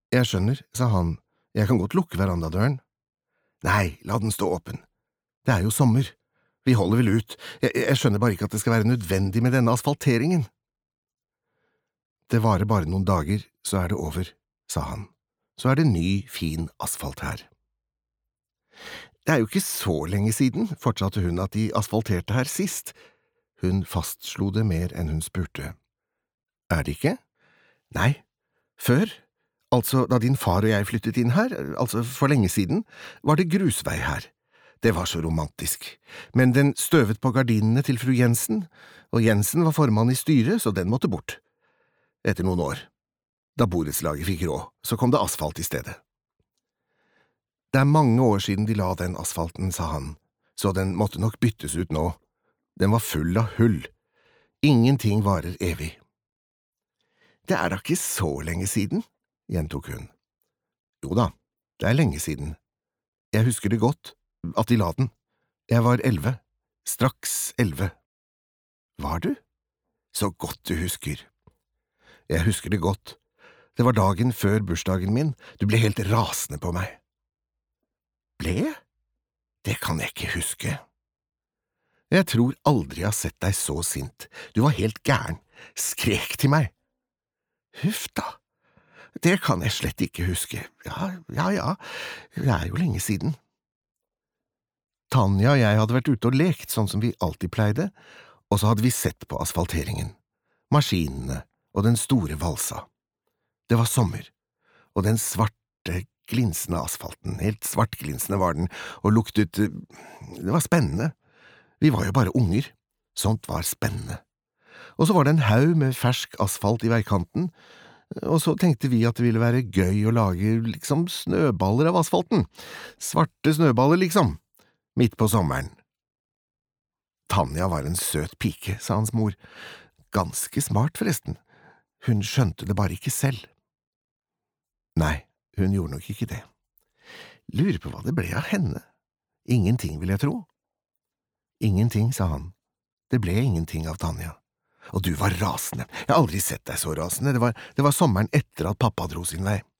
Jeg skjønner, sa han, jeg kan godt lukke verandadøren. Nei, la den stå åpen. Det er jo sommer. Vi holder vel ut, jeg skjønner bare ikke at det skal være nødvendig med denne asfalteringen. Det varer bare noen dager, så er det over, sa han. Så er det ny, fin asfalt her. Det er jo ikke så lenge siden, fortsatte hun, at de asfalterte her sist. Hun fastslo det mer enn hun spurte. Er det ikke? Nei, før. Altså, da din far og jeg flyttet inn her, altså for lenge siden, var det grusvei her. Det var så romantisk, men den støvet på gardinene til fru Jensen, og Jensen var formann i styret, så den måtte bort. Etter noen år. Da borettslaget fikk råd, så kom det asfalt i stedet. Det er mange år siden de la den asfalten, sa han, så den måtte nok byttes ut nå. Den var full av hull. Ingenting varer evig. Det er da ikke så lenge siden, gjentok hun. Jo da, det er lenge siden. Jeg husker det godt, at de la den. Jeg var 11, straks 11. Var du? Så godt du husker. Jeg husker det godt. Det var dagen før bursdagen min, du ble helt rasende på meg. Ble? Det kan jeg ikke huske. Jeg tror aldri jeg har sett deg så sint. Du var helt gæren, skrek til meg. Huff da, det kan jeg slett ikke huske. Ja, det er jo lenge siden. Tanja og jeg hadde vært ute og lekt sånn som vi alltid pleide, og så hadde vi sett på asfalteringen, maskinene og den store valsa. Det var sommer, og den svarte, glinsende asfalten, helt svartglinsende var den, og luktet… Det var spennende. Vi var jo bare unger. Sånt var spennende. Og så var det en haug med fersk asfalt i veikanten, og så tenkte vi at det ville være gøy å lage liksom snøballer av asfalten. Svarte snøballer, liksom. Midt på sommeren. Tanja var en søt pike, sa hans mor. Ganske smart, forresten. Hun skjønte det bare ikke selv. Nei, hun gjorde nok ikke det. Lurer på hva det ble av henne. Ingenting, vil jeg tro. Ingenting, sa han. Det ble ingenting av Tanja. Og du var rasende. Jeg har aldri sett deg så rasende. Det var sommeren etter at pappa dro sin vei.